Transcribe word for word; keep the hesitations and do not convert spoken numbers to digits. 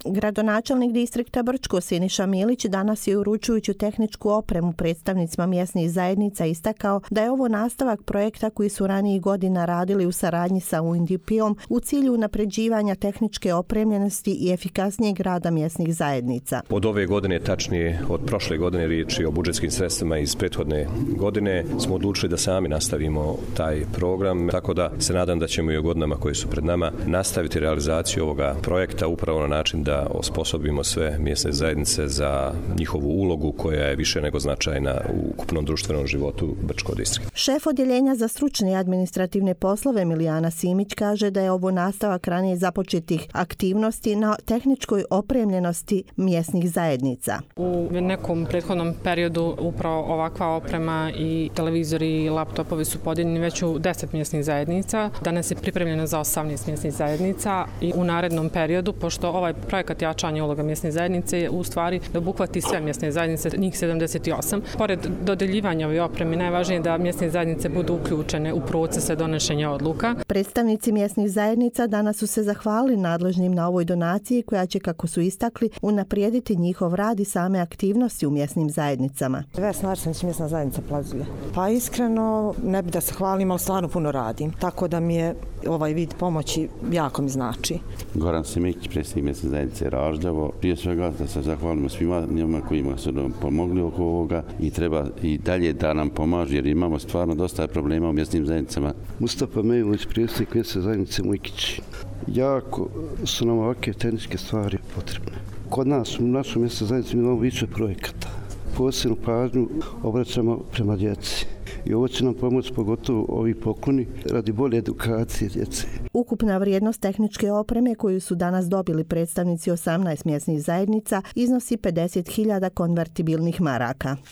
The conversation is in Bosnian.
Gradonačelnik distrikta Brčko Siniša Milić danas je uručujući tehničku opremu predstavnicima mjesnih zajednica istakao da je ovo nastavak projekta koji su ranijih godina radili u saradnji sa U N D P-om u cilju unapređivanja tehničke opremljenosti i efikasnijeg rada mjesnih zajednica. Od ove godine, tačnije od prošle godine, riječ je o budžetskim sredstvima iz prethodne godine, smo odlučili da sami nastavimo taj program, tako da se nadam da ćemo i u godinama koje su pred nama nastaviti realizaciju ovoga projekta upravo na način da osposobimo sve mjesne zajednice za njihovu ulogu koja je više nego značajna u ukupnom društvenom životu Brčkog distrikta. Šef odjeljenja za stručne i administrativne poslove Milijana Simić kaže da je ovo nastavak ranije započetih aktivnosti na tehničkoj opremljenosti mjesnih zajednica. U nekom prethodnom periodu upravo ovakva oprema i televizori i laptopovi su podijeljeni već u deset mjesnih zajednica. Danas je pripremljeno za osamnaest mjesnih zajednica i u narednom periodu, pošto ovaj projekat jačanja uloga mjesne zajednice je u stvari da obuhvati sve mjesne zajednice, njih sedamdeset osam. Pored dodeljivanja ove opreme, najvažnije je da mjesne zajednice budu uključene u procese donošenja odluka. Predstavnici mjesnih zajednica danas su se zahvalili nadležnim na ovoj donaciji koja će, kako su istakli, unaprijediti njihov rad i same aktivnosti u mjesnim zajednicama. Vesna Arsenić, mjesna zajednica Plazulje. Pa iskreno, ne bi da se hvalim, ali stvarno puno radim. Tako da mi je ovaj vid pomoći jako mi znači. Goran Simić, predsjednik mjesne zajednice Ražljevo. Prije svega da se zahvalimo svima njima kojima su nam pomogli oko ovoga i treba i dalje da nam pomažu jer imamo stvarno dosta problema u mjesnim zajednicama. Mustafa Mejović, predsjednik mjesne zajednice Mujkić. Jako su nam ovakve tehničke stvari potrebne. Kod nas, u našoj mjesnoj zajednici imamo više projekata. Posebnu pažnju obraćamo prema djeci. I ovo će nam pomoći pogotovo ovi pokloni radi bolje edukacije djece. Ukupna vrijednost tehničke opreme koju su danas dobili predstavnici osamnaest mjesnih zajednica iznosi pedeset hiljada konvertibilnih maraka.